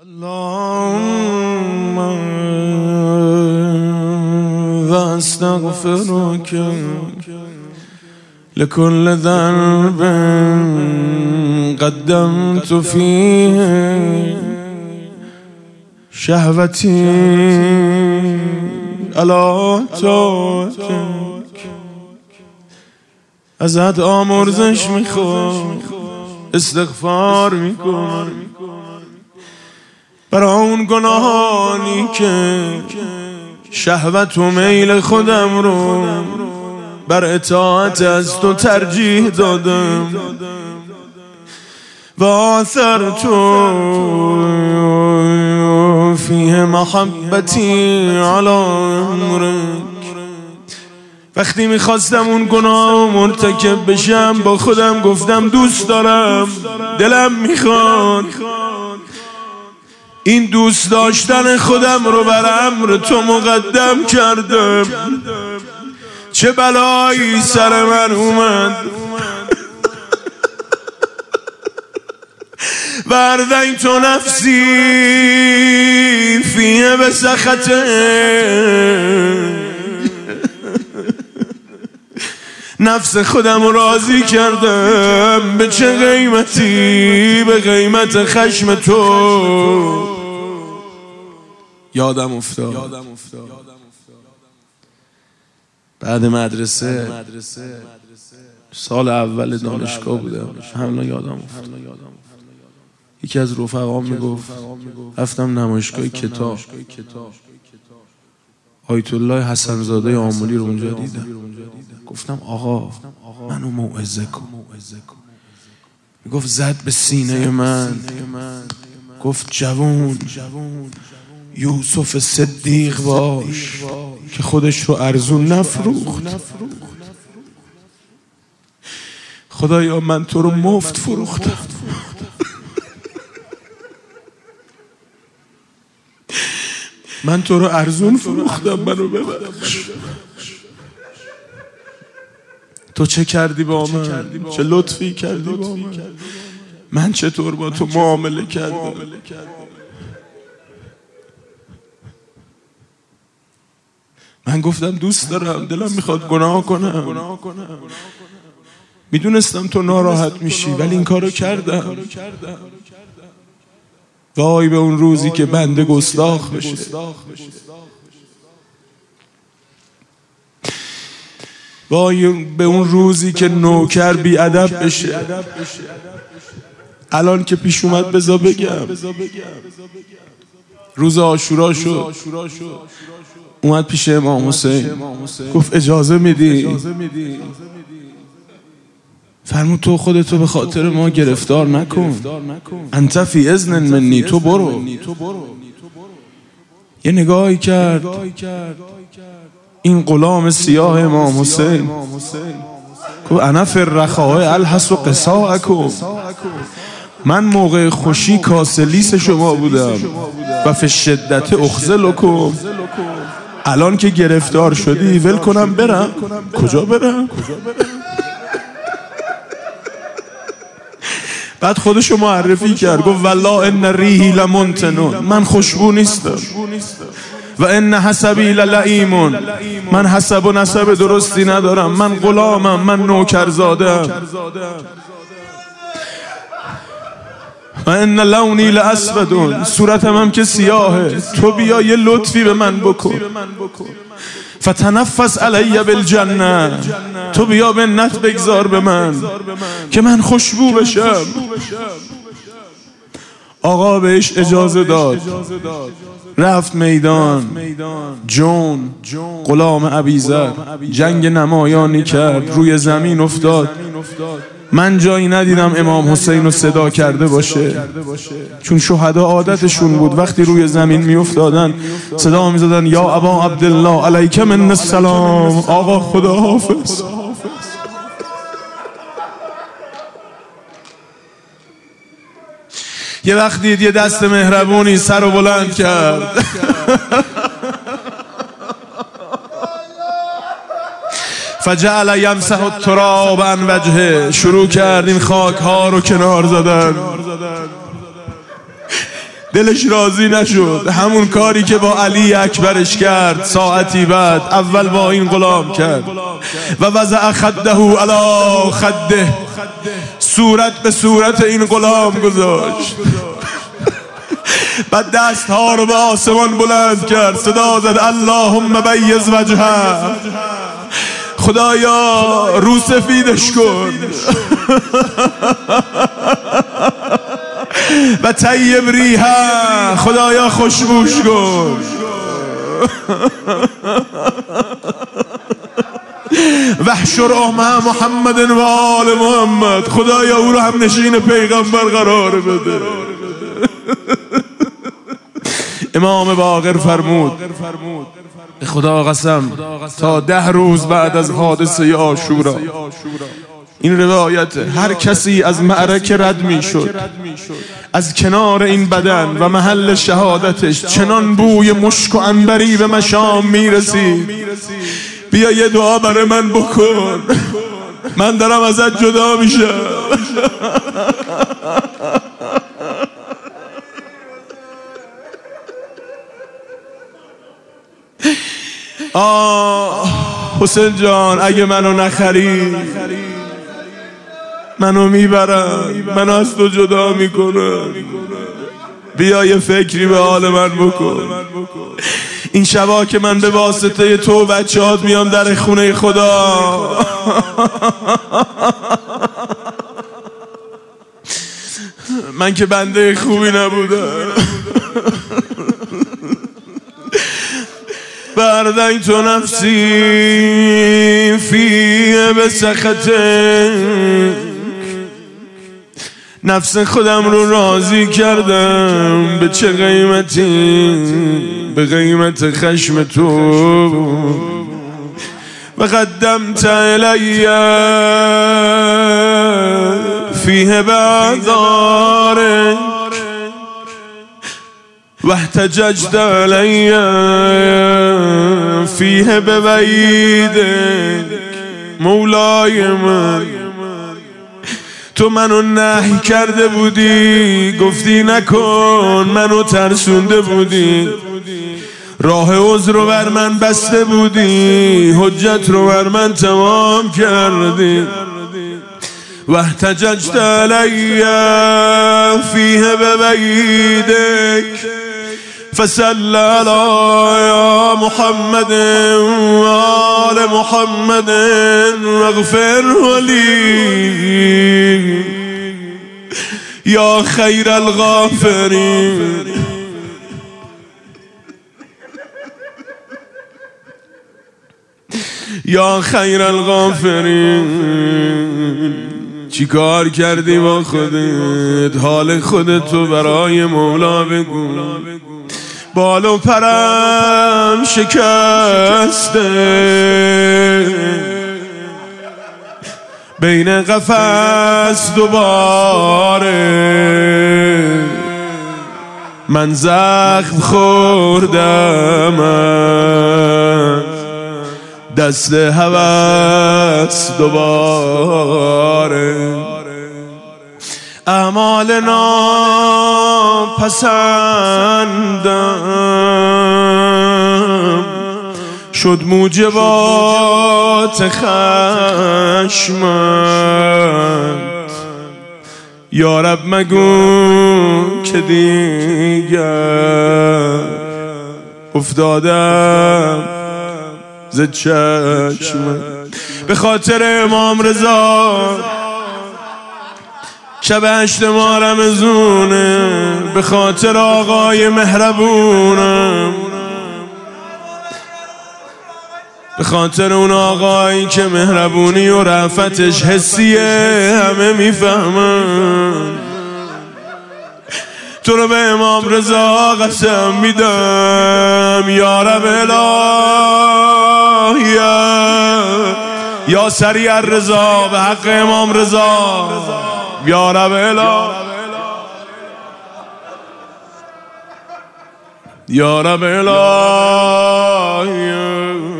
اللهم واستغفرك لكل ذنب قدمت فيه شهوتي على طاعتك. ازت آمرزش میخوام، استغفار میکنم برای اون گناهانی که شهوت و میل خودم رو بر اطاعت از تو ترجیح دادم و آثرت فیه محبتی علی امرک. وقتی میخواستم اون گناه مرتکب بشم با خودم گفتم دوست دارم، دلم میخواد این دوست داشتن خودم رو بر امر تو مقدم کردم. چه بلایی سر من اومد وردین تو نفسی فیه به سخته. نفس خودم رو راضی کردم. به چه قیمتی؟ به قیمت خشم تو. یادم افتاد بعد مدرسه سال اول دانشگاه بودم، همنا یادم افتاد. یکی از رفقام میگفت رفتم نمایشگاه کتاب، آیت الله حسن زاده آملی رو اونجا دیدم. گفتم آقا منو موعظه کن. میگفت زد به سینه من، گفت جوون یوسف صدیق باش که خودش رو ارزون نفروخت. خدایا من تو رو مفت فروختم. من تو رو ارزون فروختم، منو ببخش. تو چه کردی با من؟ چه لطفی کردی با من؟ من چطور با تو معامله کردم؟ من گفتم دوست دارم، دلم میخواد گناه کنم. میدونستم تو ناراحت میشی ولی این کارو کردم. وای به اون روزی که بنده گستاخ بشه. وای به اون روزی که نوکر بی ادب بشه. الان که پیش اومد بذار بگم، روز عاشورا شد، اومد پیش امام حسین گفت اجازه میدی؟ فرمود تو خودتو به خاطر ما گرفتار نکن، انت فی اذن منی، تو برو. یه نگاهی کرد این غلام سیاه امام حسین، گفت انا فی الرخاء الحس قصاءکم، من موقع خوشی کاسلیس شما بودم و فی الشدت اخذلکم. الان که گرفتار شدی ول کنم برم؟ کجا برم؟ بعد خودشو معرفی کرد، گفت والله ان ریحی لمنتن، من خوشبو نیستم، و ان حسبی للئیم، من حسب و نسب درستی ندارم، من غلامم، من نوکرزادم، و ان لونی لاسود، صورتم هم که سیاهه، تو بیا یه لطفی به من بکن، فتنفس علی بالجنه، تو بیا منت بگذار به من که من خوشبو بشم. آقا بهش اجازه داد، رفت میدان. جون غلام ابیذر جنگ نمایانی کرد، روی زمین افتاد. من جایی ندیدم امام حسین رو صدا کرده باشه، چون شهدا عادتشون بود وقتی روی زمین می افتادن صدا می زدن یا ابا عبدالله علیک من السلام، آقا خدا حافظ. یه وقت دید یه دست مهربونی سر رو بلند کرد، فجعل یمسح التراب عن وجهه، شروع کرد این خاک ها رو کنار زدن. دلش راضی نشد. همون کاری که با علی اکبرش کرد ساعتی بعد اول با این غلام کرد. و وضع خده علی خده، صورت به صورت این غلام گذاشت. بعد دست ها رو به آسمان بلند کرد، صدا زد اللهم بیض وجهه، خدایا رو سفیدش کن. و طیب ریحه، خدایا خوشبوش کن. وحشر مع محمد و آل محمد، خدایا او رو هم نشین پیغمبر قرار بده. امام باقر فرمود به خدا قسم تا 10 روز بعد از حادثه عاشورا، این روایت، هر کسی از معرکه رد می شد، از کنار این بدن و محل شهادتش چنان بوی مشک و عنبری به مشام می رسید. بیا یه دعا برای من بکن، من دارم ازت جدا میشم. حسین جان اگه منو نخری منو میبرن، منو از تو جدا میکنن، بیا یه فکری به حال من بکن. این شبا که من به واسطه تو بچه‌هات میام در خونه خدا، من که بنده خوبی نبودم. بردیت نفسی فیه به سخطک، نفس خودم رو راضی کردم. به چه قیمتی؟ به قیمت خشم تو. و قدمت الی فیه بعذارک و احتججت علی فیه بوعیدک. مولای من، تو منو نهی کرده بودی، گفتی نکن، منو ترسونده بودی، راه عذر رو بر من بسته بودی، حجت رو بر من تمام کردی. و احتججت علی فیه بوعیدک فصل علی محمد و آل محمد واغفر لی یا خیر الغافرین. یا خیر الغافرین. چی کار کردی با خودت؟ حال خودتو برای مولا بگو. بال و پرم شکسته، بین قفس دوباره من زخم خوردم، دست هوس دوباره. اعمال ناپسندم شد موجبات خشمت. یا رب مگو که دیگر افتادم ز چشمت. به خاطر امام رضا شب 8 ماه رمضونه، به خاطر آقای مهربونم، به خاطر اون آقایی که مهربونی و رأفتش حسیه، همه میفهمن. تو رو به امام رضا قسم میدم، یا رب الهی یا سریع الرضا به حق امام رضا، یا رب الهی یا رب الهی